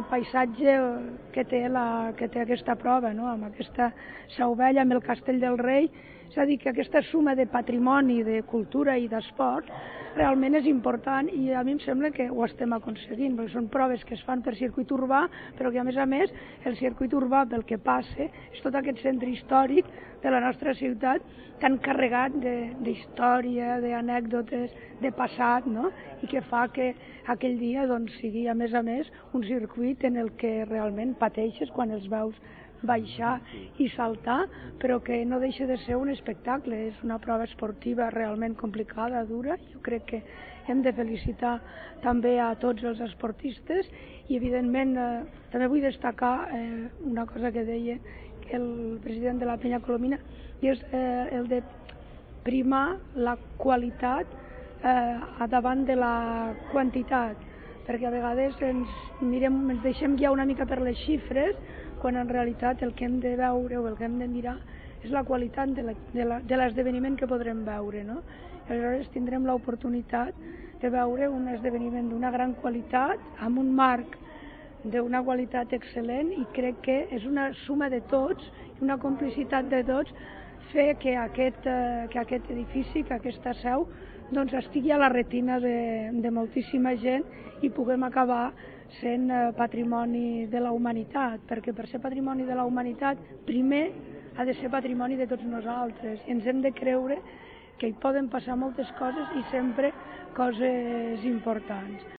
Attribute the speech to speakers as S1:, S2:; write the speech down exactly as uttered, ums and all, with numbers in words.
S1: paisatge que té, la, que té aquesta prova, no? Amb aquesta Sa Ovella, amb el Castell del Rei. És a dir, que aquesta suma de patrimoni, de cultura i d'esport realment és important i a mi em sembla que ho estem aconseguint, perquè són proves que es fan per circuit urbà, però que a més a més el circuit urbà pel que passa és tot aquest centre històric de la nostra ciutat tan carregat d'història, d'anècdotes, de passat, no? I que fa que aquell dia doncs, sigui a més a més un circuit en el que realment pateixes quan els veus baixar i saltar, però que no deixa de ser un espectacle, és una prova esportiva realment complicada, dura. Jo crec que hem de felicitar també a tots els esportistes i evidentment eh, també vull destacar eh, una cosa que deia el president de la Penya Colomina, i és eh, el de primar la qualitat eh, davant de la quantitat, perquè a vegades ens, mirem, ens deixem guiar una mica per les xifres, quan en realitat el que hem de veure o el que hem de mirar és la qualitat de l'esdeveniment que podrem veure, no? I aleshores tindrem l'oportunitat de veure un esdeveniment d'una gran qualitat, amb un marc d'una qualitat excel·lent, i crec que és una suma de tots, una complicitat de tots, fer que aquest, eh, que aquest edifici, que aquesta seu, doncs estigui a la retina de, de moltíssima gent i puguem acabar sent eh, patrimoni de la humanitat, perquè per ser patrimoni de la humanitat primer ha de ser patrimoni de tots nosaltres i ens hem de creure que hi poden passar moltes coses i sempre coses importants.